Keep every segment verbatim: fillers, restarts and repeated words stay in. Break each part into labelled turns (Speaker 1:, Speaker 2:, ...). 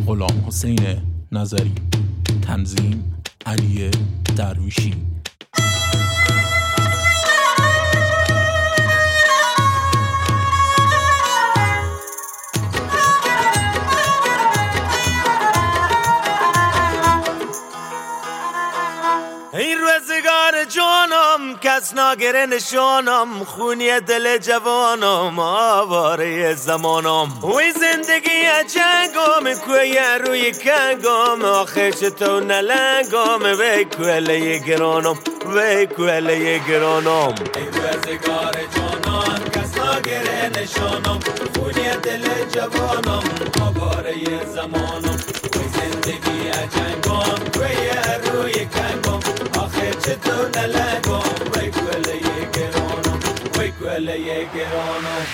Speaker 1: غلام حسین نظری، تنظیم علی درویشی.
Speaker 2: این روزگار جانم کس ناگره نشانم، خونی دل جوانم آواره زمانم. وی زندگی جنگم کوی روی کنگم، آخه چطور نلنگم وی کوله گرانم، وی کوله گرانم. این روزگار جانم کس ناگره نشانم، خونی دل جوانم آواره زمانم. وی زندگی جنگم کوی روی کنگم، چطور نلنگم وی کوله گرانم، وی کوله گرانم.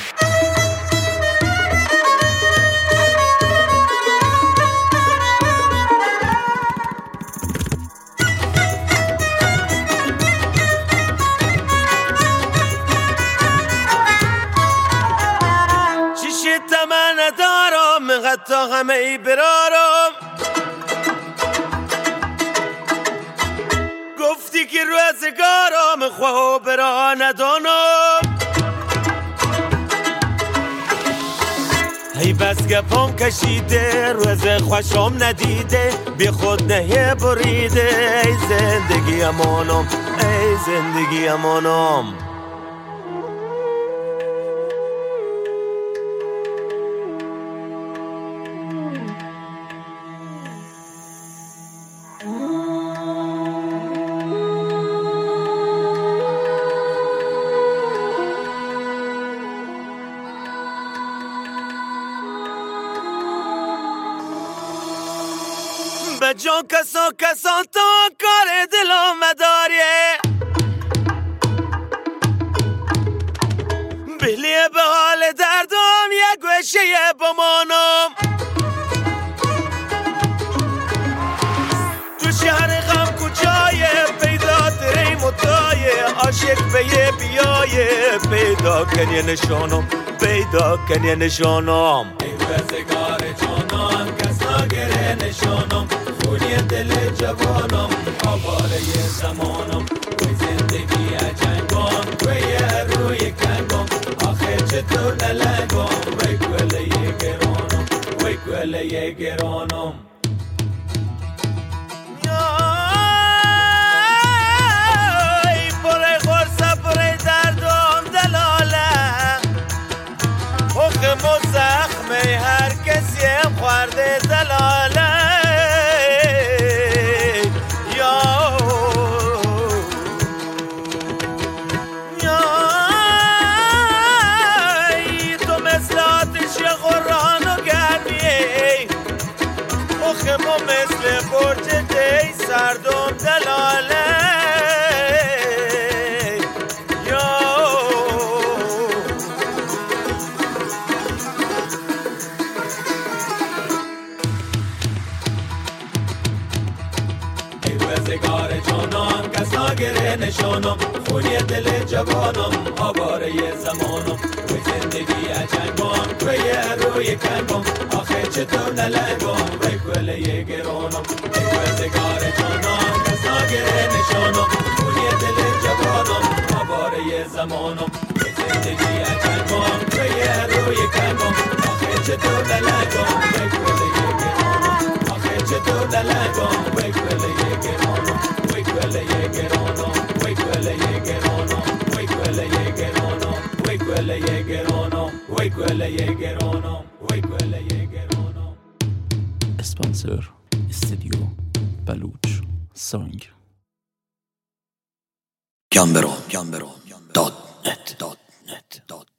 Speaker 2: چیش تمنه دارم حتی همه ای برارم، گفتی که روزگارم خواه برا ندانم. ای بس گپام کشیده روز خوشم ندیده، بی خود نه بریده. ای زندگی امانم، ای زندگی امانم. به جان کسان کسان تو کار دلم مداریه، بلیه به حال دردم یک گوشه بمانم. تو شهر غم کجایه پیدا تری متایه، عاشق به یه بیایه پیدا کنی نشانم، پیدا کنی نشانم. ای روزگار جانم کس ناگره نشانم، خونی دل جوانم آواره زمانم. وی زندگی جنگم توی روی کنگم، آخه چطور نلنگم وی کوله گرانم، وی کوله گرانم. ای پره خورسه پره دردم دلاله، حکم و زخمه هر کسی هم خورده دلاله. ما مثل برج دی سردم دلاله یا ای روزگار جانم کس ناگره نشانم، خونی دل جوانم آواره زمانم. وی زندگی جنگم توی روی کنگم، آخه چطور نلنگم وی کوله گرانم. ای روزگار جانم کس ناگره نشانم، خونی دل جوانم آواره زمانم. وی زندگی جنگم توی روی کنگم، آخه چطور نلنگم وی کوله گرانم، آخه چطور نلنگم وی کوله گرانم، وی کوله گرانم، وی کوله گرانم، وی کوله گرانم، وی کوله گرانم، وی کوله گرانم، وی کوله گرانم.
Speaker 1: اسپانسر استودیو بلوچ سانگ.
Speaker 3: گمبرو گمبرو دات نت دات نت دات